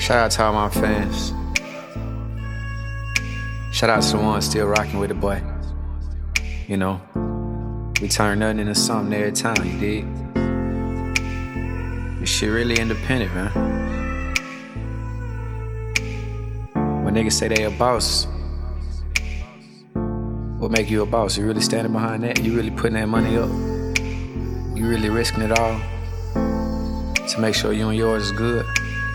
Shout out to all my fans. Shout out to the ones still rocking with the boy. You know, we turn nothing into something every time, you dig? This shit really independent, man. When niggas say they a boss, what make you a boss? You really standing behind that? You really putting that money up? You really risking it all to make sure you and yours is good?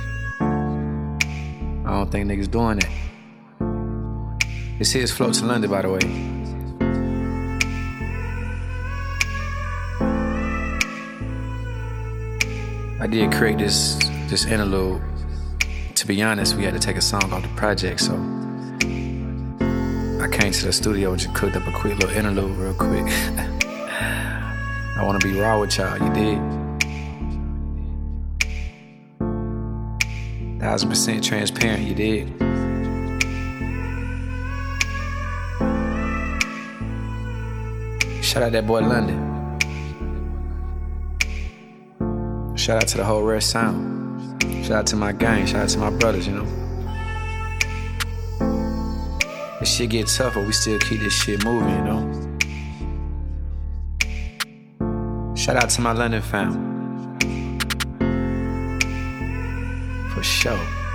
I don't think niggas doing that. This here's Float to London, by the way. I did create this interlude. To be honest, we had to take a song off the project, so I came to the studio and just cooked up a quick little interlude real quick. I wanna be raw with y'all, you dig? 1000% transparent, you dig? Shout out that boy London. Shout out to the whole Rare Sound. Shout out to my gang, shout out to my brothers, you know. This shit get tougher, we still keep this shit moving, you know. Shout out to my London fam. For sure.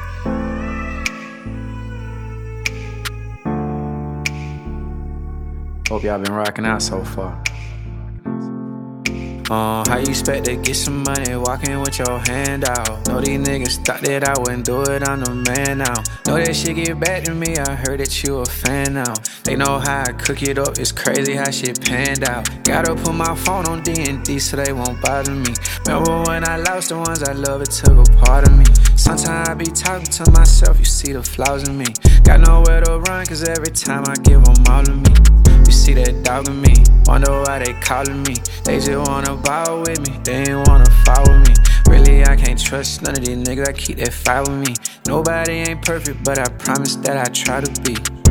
Hope y'all been rocking out so far. How you expect to get some money walking with your hand out? Know these niggas thought that I wouldn't do it, I'm the man now. Know that shit get back to me, I heard that you a fan now. They know how I cook it up, it's crazy how shit panned out. Gotta put my phone on D&D so they won't bother me. Remember when I lost the ones I love, it took a part of me. Sometimes I be talking to myself, you see the flaws in me. Got nowhere to run, cause every time I give them all of me. You see that dog in me, wonder why they calling me. They just wanna ball with me, they ain't wanna follow me. Really, I can't trust none of these niggas, I keep that fire with me. Nobody ain't perfect, but I promise that I try to be.